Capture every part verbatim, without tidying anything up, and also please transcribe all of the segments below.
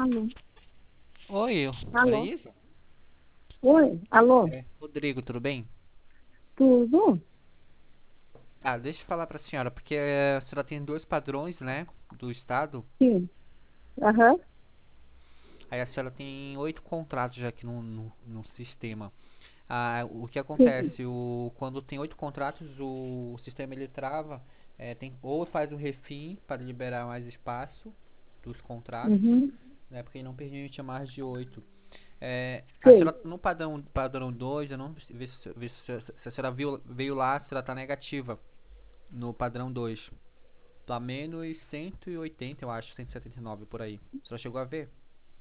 Alô? Oi, Alô? Maria? Oi? Alô? É, Rodrigo, tudo bem? Tudo? Ah, deixa eu falar pra senhora, porque eh, a senhora tem dois padrões, né, do estado. Sim. Aham. Aí a senhora tem oito contratos já aqui no, no, no sistema. Ah, o que Sim. acontece? O, quando tem oito contratos, o, o sistema ele trava, eh, tem, ou faz o refim para liberar mais espaço dos contratos, Uhum. né, porque ele não permite mais de oito. É, a Sei. senhora no padrão, padrão dois, eu não vi se, vi se, se a senhora viu, veio lá, se ela tá negativa no padrão dois. Tá menos cento e oitenta, eu acho, cento e setenta e nove por aí. Você já chegou a ver?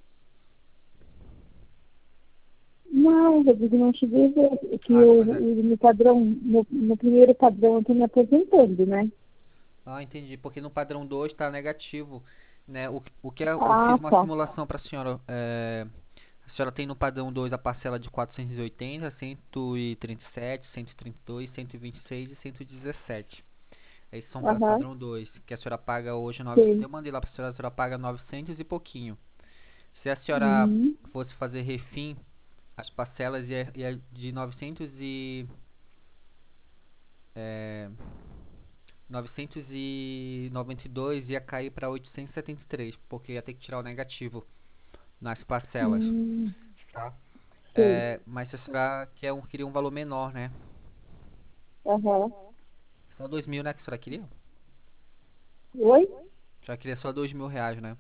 Não, Rodrigo, não cheguei a ver que Ah, eu, pois é. no padrão, no, no primeiro padrão eu tô me aposentando, né? Ah, entendi. Porque no padrão dois tá negativo, né? O, o que eu, eu Ah, fiz uma tá. simulação pra senhora. É, a senhora tem no padrão dois a parcela de quatrocentos e oitenta, cento e trinta e sete, cento e trinta e dois, cento e vinte e seis e cento e dezessete. Esses são para Aham. padrão dois, que a senhora paga hoje novecentos. Sei. Eu mandei lá pra senhora, a senhora paga novecentos e pouquinho. Se a senhora Uhum. fosse fazer refim, as parcelas ia, ia de novecentos e é, novecentos e noventa e dois ia cair para oitocentos e setenta e três, porque ia ter que tirar o negativo nas parcelas, Hum, tá? sei. É, mas se a senhora quer um, queria um valor menor, né? Aham. Só dois mil, né, que a senhora queria? Oi? A senhora queria só dois mil reais, né?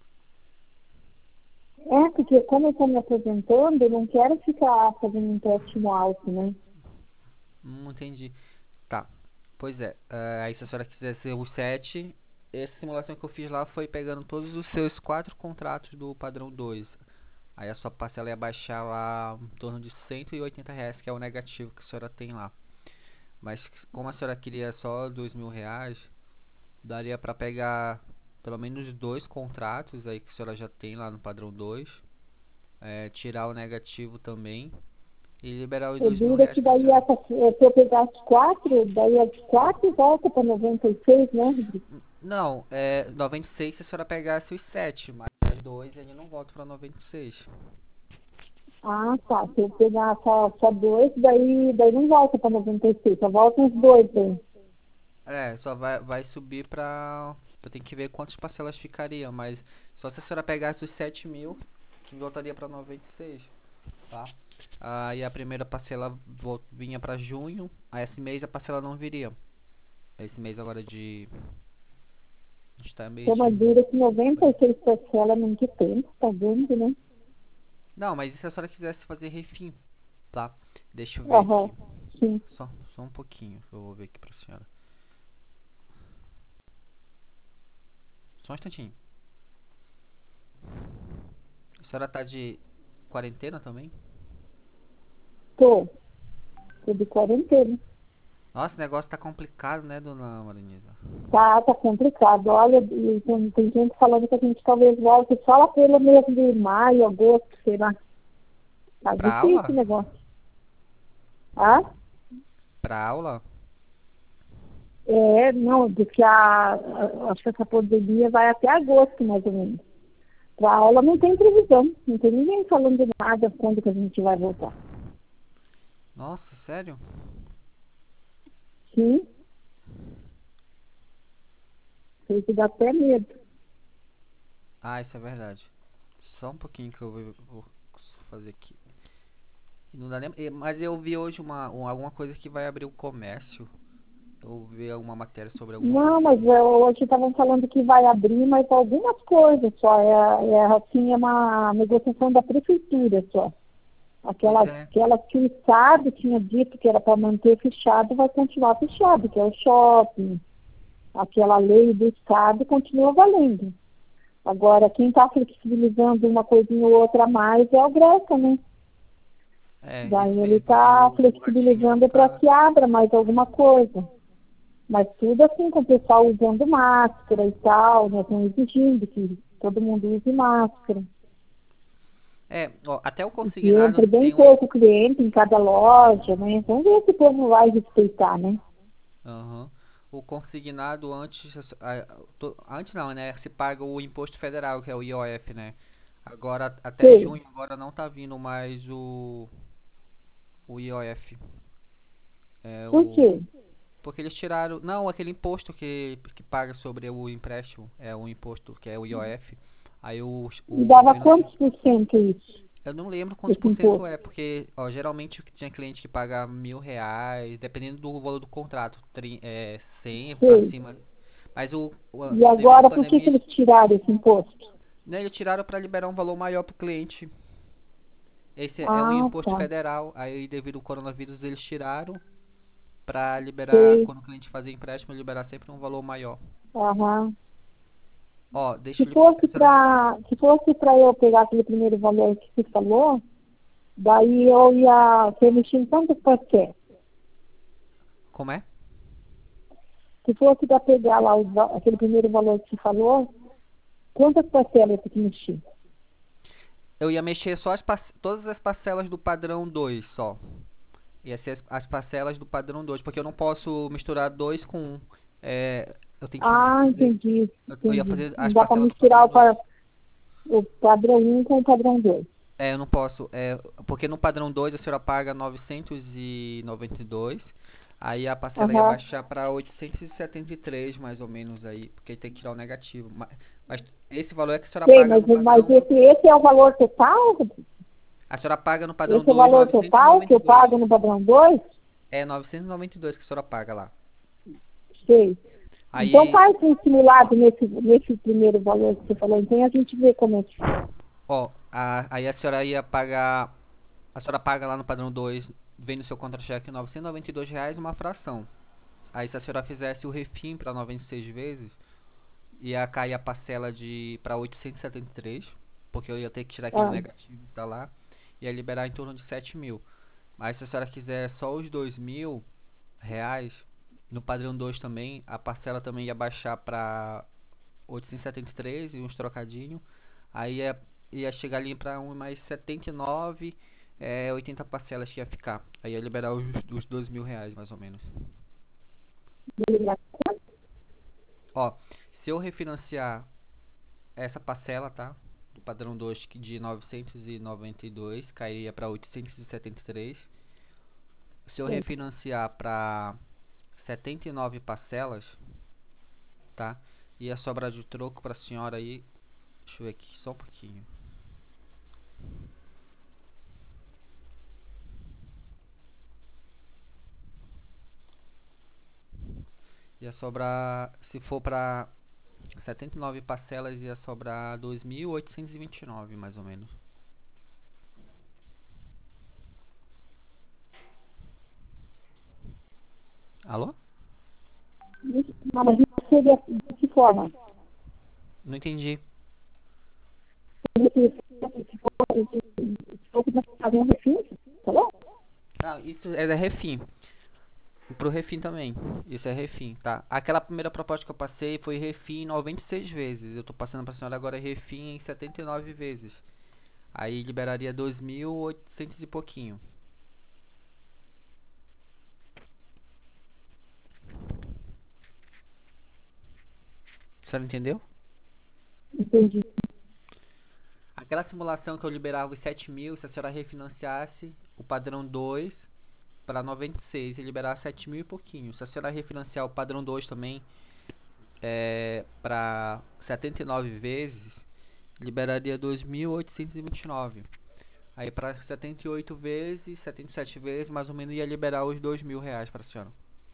É, porque como eu tô me aposentando, eu não quero ficar fazendo um empréstimo alto, né? Hum, entendi. Tá. Pois é. eh, aí se a senhora quisesse os sete, essa simulação que eu fiz lá foi pegando todos os seus quatro contratos do padrão dois. Aí a sua parcela ia baixar lá em torno de cento e oitenta reais, que é o negativo que a senhora tem lá. Mas como a senhora queria só dois mil reais, daria pra pegar pelo menos dois contratos aí que a senhora já tem lá no padrão dois, eh, tirar o negativo também e liberar os O dois mil duro é reais que pra daí, senhora. essa, se eu pegar as quatro, daí as quatro volta para noventa e seis, né, Rodrigo? Não, é noventa e seis se a senhora pegasse os sete, mas os dois ele não volta pra noventa e seis. Ah, tá. Se eu pegar só, só dois, daí, daí não volta para noventa e seis, só volta uns dois aí. É, só vai, vai subir pra. Eu tenho que ver quantas parcelas ficariam, mas só se a senhora pegasse os sete mil, que voltaria pra noventa e seis, tá? Aí a primeira parcela vol- vinha pra junho, aí esse mês a parcela não viria. Esse mês agora de. A gente tá Tem mês uma de dura que noventa e abril. seis parcelas é muito tempo, tá vendo, né? Não, mas e se a senhora quisesse fazer refim, tá? Deixa eu ver Aham, aqui. sim. Só, só um pouquinho, eu vou ver aqui pra senhora. Só um instantinho. A senhora tá de quarentena também? Tô, tô de quarentena. Nossa, o negócio tá complicado, né, dona Marinisa? Tá, tá complicado. Olha, e tem, tem gente falando que a gente talvez volte só lá pelo mês de maio, agosto, sei lá. Tá Pra difícil o aula? negócio. Ah? Pra aula? É, não, diz que a, a- acho que essa pandemia vai até agosto, mais ou menos. Para aula não tem previsão, não tem ninguém falando de nada quando que a gente vai voltar. Nossa, sério? Sim, isso dá até medo. Ah, isso é verdade. Só um pouquinho que eu vou, vou fazer aqui. Não dá nem... eh, Mas eu vi hoje uma, um- alguma coisa que vai abrir o comércio. Eu vi alguma matéria sobre alguma coisa Não, mas assim. é, hoje estavam falando que vai abrir, mas algumas coisas só. É, é assim, é uma negociação da prefeitura só. Pois Aquela, é. aquela que o Estado tinha dito que era para manter fechado, vai continuar fechado, que é o shopping. Aquela lei do Estado continua valendo. Agora, quem está flexibilizando uma coisinha ou outra a mais é o Greca, né? É, isso Daí ele mesmo. E está o, o ratinho não flexibilizando para tá. que abra mais alguma coisa. Mas tudo assim, com o pessoal usando máscara e tal, né? Estão exigindo que todo mundo use máscara. É, ó, até o E que consignado entre bem tem um. pouco cliente em cada loja, né? Vamos ver se o povo vai respeitar, né? Aham. O consignado antes, ah, to- antes não, né? Se paga o imposto federal, que é o I O F, né? Agora, até Sei. junho, agora não tá vindo mais o, o I O F. É Por o. quê? Porque eles tiraram. Não, aquele imposto que, que paga sobre o empréstimo. É o imposto que é o I O F. Aí o, E o dava governo. quantos por cento isso, Eu não lembro quantos esse por cento imposto? é, porque ó, geralmente tinha cliente que paga mil reais, dependendo do valor do contrato, tri, é, cem pra Sei. cima. Mas o, o- E devido à agora, por que, pandemia, que eles tiraram esse imposto? né, eles tiraram para liberar um valor maior pro cliente. Esse é um Ah, imposto tá. federal, aí devido ao coronavírus eles tiraram para liberar, Sei. quando o cliente fazer empréstimo, liberar sempre um valor maior. Aham. Ó, deixa Se eu lhe... fosse a senhora- para se fosse para eu pegar aquele primeiro valor que você falou, daí eu ia ser mexido tanto quanto. Como é? Se fosse para pegar lá o va- aquele primeiro valor que você falou, quantas parcelas eu tenho que mexer? Eu ia mexer só as parce- todas as parcelas do padrão dois só. Ia ser as, as parcelas do padrão dois, porque eu não posso misturar dois com um. É, eu tenho que Ah, fazer. entendi, Eu, eu ia entendi. fazer Não as dá para parcelas do padrão misturar o, dois. pa- o padrão um com o padrão dois. É, eu não posso. É, porque no padrão dois a senhora paga novecentos e noventa e dois. Aí a parcela ia Aham. baixar para oitocentos e setenta e três, mais ou menos aí. Porque tem que tirar o negativo. Mas, mas esse valor é que a senhora Sei, paga mas, no mas padrão. esse, esse é o valor total? A senhora paga no padrão Esse é o dois valor novecentos e total noventa que e eu dois. pago no padrão dois? É novecentos e noventa e dois que a senhora paga lá. Sei. Então Aí, faz um simulado nesse, nesse primeiro valor que você falou, então a gente vê como é que fica. ó, a, aí a senhora ia pagar. A senhora paga lá no padrão dois, vem no seu contra-cheque novecentos e noventa e dois reais uma fração. Aí se a senhora fizesse o refim para noventa e seis vezes, ia cair a parcela de para oitocentos e setenta e três, porque eu ia ter que tirar aquele Ah, negativo que tá lá, ia liberar em torno de sete mil. Mas se a senhora quiser só os dois mil reais, no padrão dois também, a parcela também ia baixar para oitocentos e setenta e três e uns trocadinho. Aí ia, ia chegar ali para um mais setenta e nove, é, oitenta parcelas que ia ficar. Aí ia liberar os, os dois mil reais mais ou menos. beleza. Ó, se eu refinanciar essa parcela, tá? Do padrão dois que de novecentos e noventa e dois cairia para oitocentos e setenta e três. Se eu Sim. refinanciar para setenta e nove parcelas, tá? Ia sobrar de troco para a senhora aí. Deixa eu ver aqui só um pouquinho. Ia sobrar, se for para setenta e nove parcelas, ia sobrar dois mil oitocentos e vinte e nove, mais ou menos. Alô? Isso, mas isso seria de que forma? Não entendi. Se fosse se fosse para fazer um refis, falou? Ah, isso é da Refim. Pro Refim também. Isso é Refim, tá? Aquela primeira proposta que eu passei foi Refim em noventa e seis vezes. Eu tô passando pra senhora agora Refim em setenta e nove vezes. Aí liberaria dois mil e oitocentos e pouquinho. A senhora entendeu? Entendi. Aquela simulação que eu liberava os sete mil, se a senhora refinanciasse o padrão dois para noventa e seis e liberar sete mil e pouquinho. Se a senhora refinanciar o padrão dois também é, para setenta e nove vezes, liberaria dois mil oitocentos e vinte e nove. Aí para setenta e oito vezes, setenta e sete vezes, mais ou menos ia liberar os dois mil reais para a senhora.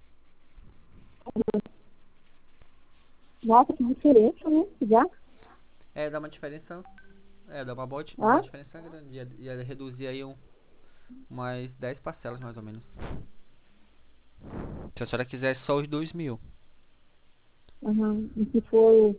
Nossa, que diferença, né? Já? É, dá uma diferença, é, dá uma boa, dá uma Ah, diferença grande. Ia, ia reduzir aí um, umas dez parcelas mais ou menos. Se a senhora quisesse só os dois mil. aham. E se for.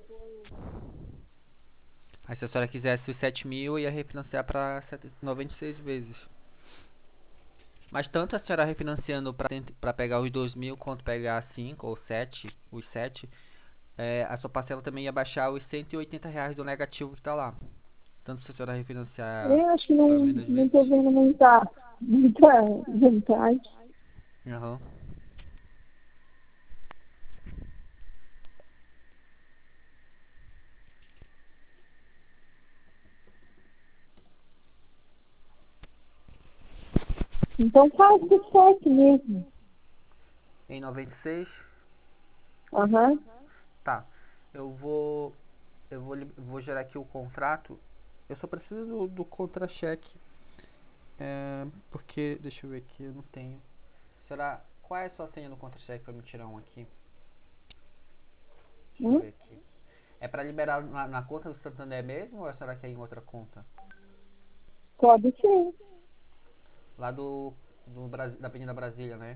Aí se a senhora quisesse os sete mil, ia refinanciar para noventa e seis vezes. Mas tanto a senhora refinanciando para pegar os dois mil, quanto pegar cinco ou sete, os sete, é, a sua parcela também ia baixar os cento e oitenta reais do negativo que tá lá. Tanto se a senhora refinanciar Eu acho que para não menos não estou vezes. vendo muita, muita vantagem. Aham. Então faz o sete mesmo. Em noventa e seis? Aham. Tá. Eu vou. Eu vou, li- vou gerar aqui o contrato. Eu só preciso do, do contra-cheque. É, porque. Deixa eu ver aqui, eu não tenho. Será. Qual é a sua senha do contra-cheque pra me tirar um aqui? Deixa eu Hum? ver aqui. É pra liberar na, na conta do Santander mesmo ou será que é em outra conta? Pode ser. Lá do, do Brasi- da Avenida Brasília, né?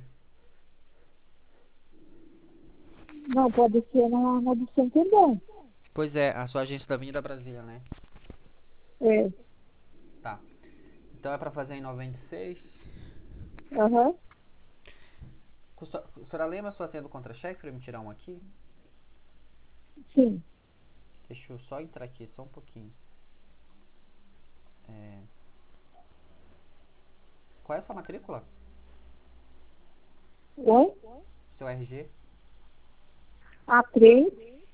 Não, pode ser na, na do Santander. Pois é, a sua agência da Avenida Brasília, né? É. Tá. Então é pra fazer em noventa e seis. Aham. Custa- A senhora lembra a sua senha do contra-cheque pra me tirar um aqui? Sim. Deixa eu só entrar aqui, só um pouquinho. É, qual é a sua matrícula? Oi? Seu R G? A três,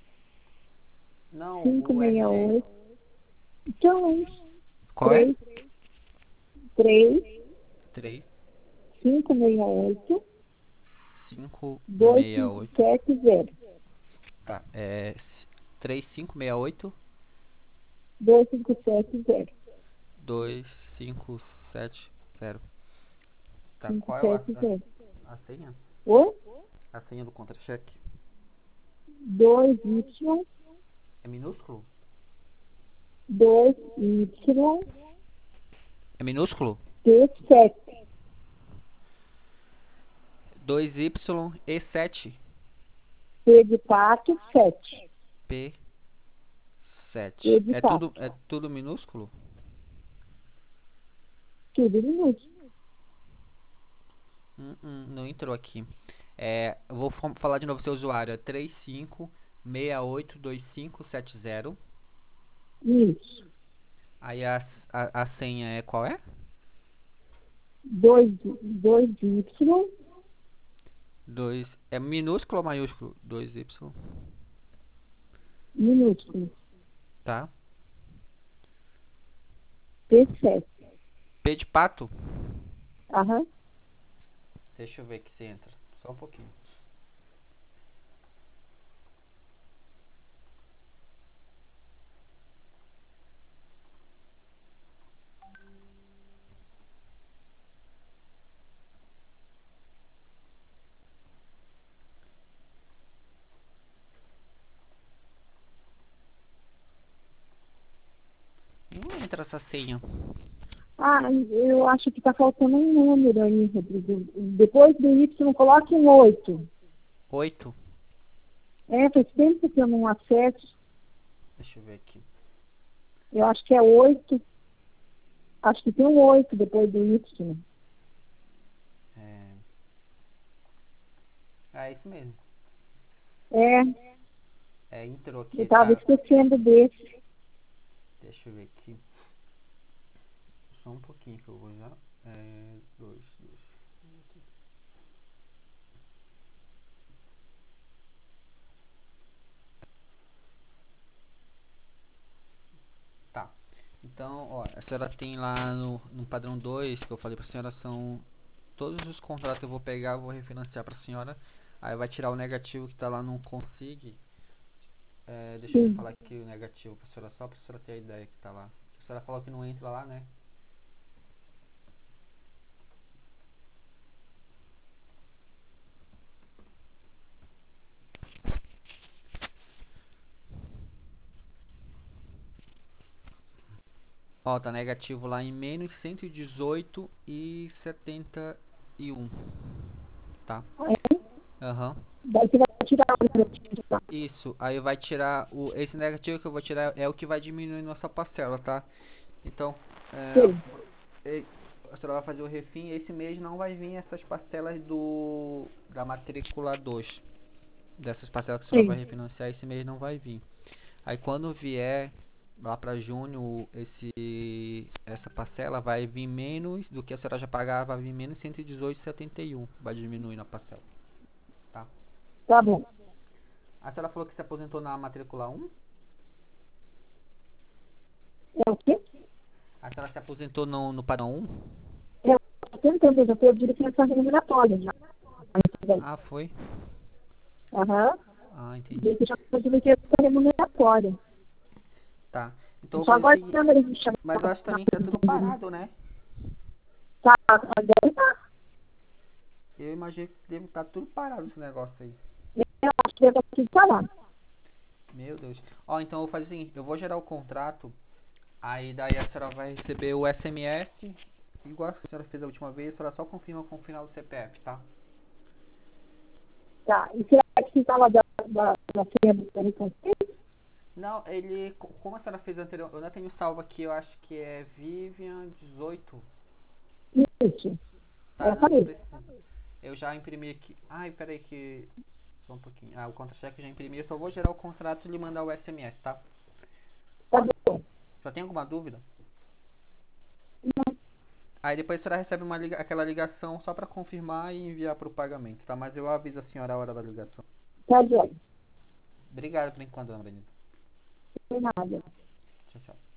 Não, cinco o seis R G. oito. Então, Qual é? três, três, Três cinco seis oito, cinco dois seis cinco oito. sete zero. Tá, é três cinco seis oito dois cinco sete zero. dois cinco sete zero. Tá, cinco qual é o- a, sete zero. a, a senha? Oi? A senha do contra-cheque? dois Y, É minúsculo? dois Y, É minúsculo? T sete. dois Y E sete. P de pato, sete. P P sete. de É tudo, pato. é tudo minúsculo? Tudo minúsculo. Hum, hum, não entrou aqui. É, eu vou fam- falar de novo seu usuário. É três cinco seis oito dois cinco sete zero. Isso. Aí a, s- a, a senha é qual é? dois, dois Y, dois é minúsculo ou maiúsculo? dois Y, minúsculo. tá? P sete. P de pato? Aham. Deixa eu ver aqui se entra. Só um pouquinho. Não entra essa senha. Ah, eu acho que está faltando um número aí, Rodrigo. Depois do Y, coloque um oito. oito. É, faz tempo que eu não acesso. Deixa eu ver aqui. Eu acho que é oito. Acho que tem um oito depois do Y. É, é isso mesmo. É, É, entrou eu aqui, estava tá? esquecendo desse. Deixa eu ver aqui. Só um pouquinho que eu vou já. É, dois, dois. Tá. Então, ó, a senhora tem lá no, no padrão dois que eu falei pra senhora, são todos os contratos que eu vou pegar, eu vou refinanciar pra senhora. Aí vai tirar o negativo que tá lá no consigne. É, deixa eu Sim. falar aqui o negativo pra senhora, só pra senhora ter a ideia que tá lá. A senhora falou que não entra lá, né? Ó, tá negativo lá em menos cento e dezoito e setenta e um, tá? Aí, Aham. daí você vai tirar o negativo, tá? Isso, aí vai tirar o esse negativo que eu vou tirar é o que vai diminuir nossa parcela, tá? Então, é, Sei. e- a senhora vai fazer o refim, esse mês não vai vir essas parcelas do da matrícula dois. Dessas parcelas que a senhora vai Sim. refinanciar, esse mês não vai vir. Aí quando vier lá para junho, esse essa parcela vai vir menos do que a senhora já pagava, vai vir menos cento e dezoito e setenta e um, vai diminuir na parcela, tá? Tá bom. A senhora falou que se aposentou na matrícula um? É o quê? A senhora se aposentou no, no padrão um? É o estou tentando, eu já estou de licença remuneratória já. Ah, foi? Aham. Ah, entendi. Eu já estou de licença remuneratória. Tá. Então Eu eu vou só fazer o agora seguinte. eles me chamam. Mas eu acho também que tá tudo parado, né? Tá, deve estar. Eu imagino que deve estar tudo parado esse negócio aí. Eu acho que deve estar tudo parado. Meu Deus. Ó, então eu vou fazer o seguinte. Eu vou gerar o contrato. Aí daí a senhora vai receber o S M S. Igual a senhora fez a última vez. A senhora só confirma com o final do C P F, tá? Tá, e será que você fala da, da, da senha do telefone? Não, ele... co- Como a senhora fez anterior... Eu não tenho salvo aqui. Eu acho que é Vivian dezoito. Isso, Tá, essa não, não mesmo. precisa. Eu já imprimi aqui. Ai, peraí que... Só um pouquinho. Ah, o contra-cheque eu já imprimi. Eu só vou gerar o contrato e lhe mandar o S M S, tá? Tá bom. Já tem alguma dúvida? Aí depois a senhora recebe uma liga... aquela ligação só pra confirmar e enviar pro pagamento, tá? Mas eu aviso a senhora a hora da ligação. Tá, Joy. Obrigado por enquanto, dona Benita. Não tem nada. Tchau, tchau.